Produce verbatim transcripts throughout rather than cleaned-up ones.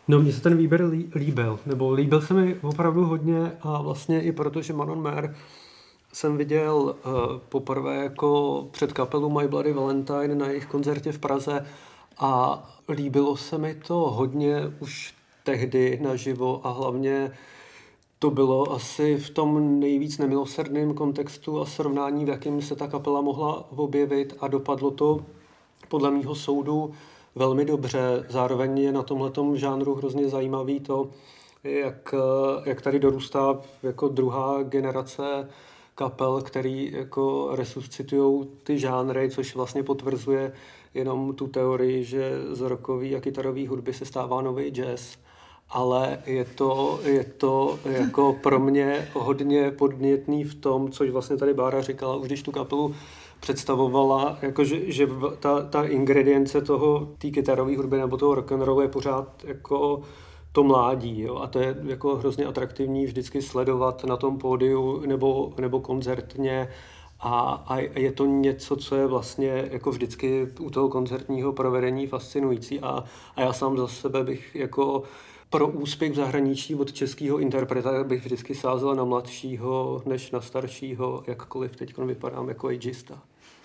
No, mně se ten výběr lí, líbil, nebo líbil se mi opravdu hodně a vlastně i proto, že Manon Mer jsem viděl uh, poprvé jako před kapelu My Bloody Valentine na jejich koncertě v Praze a líbilo se mi to hodně už tehdy naživo a hlavně to bylo asi v tom nejvíc nemilosrdném kontextu a srovnání, v jakém se ta kapela mohla objevit a dopadlo to podle mýho soudu velmi dobře. Zároveň je na tomhletom žánru hrozně zajímavý to, jak, jak tady dorůstá jako druhá generace kapel, který jako resuscitujou ty žánry, což vlastně potvrzuje jenom tu teorii, že z rockové a kytarové hudby se stává nový jazz. Ale je to, je to jako pro mě hodně podnětný v tom, což vlastně tady Bára říkala, už když tu kapelu představovala, jako že, že ta, ta ingredience toho, té kytarové hudby nebo toho rock'n'rollu je pořád jako to mládí, jo? A to je jako hrozně atraktivní vždycky sledovat na tom pódiu nebo, nebo koncertně a, a je to něco, co je vlastně jako vždycky u toho koncertního provedení fascinující a, a já sám za sebe bych jako pro úspěch v zahraničí od českého interpreta bych vždycky sázel na mladšího než na staršího, jakkoliv teď vypadám jako ageista.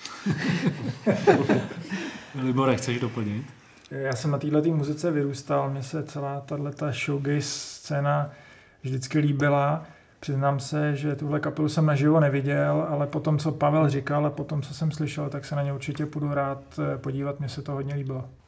Libore, chceš doplnit? Já jsem na této muzice vyrůstal, mně se celá tato showgaze scéna vždycky líbila. Přiznám se, že tuhle kapelu jsem naživo neviděl, ale po tom, co Pavel říkal a po tom, co jsem slyšel, tak se na ně určitě půjdu rád podívat, mně se to hodně líbilo.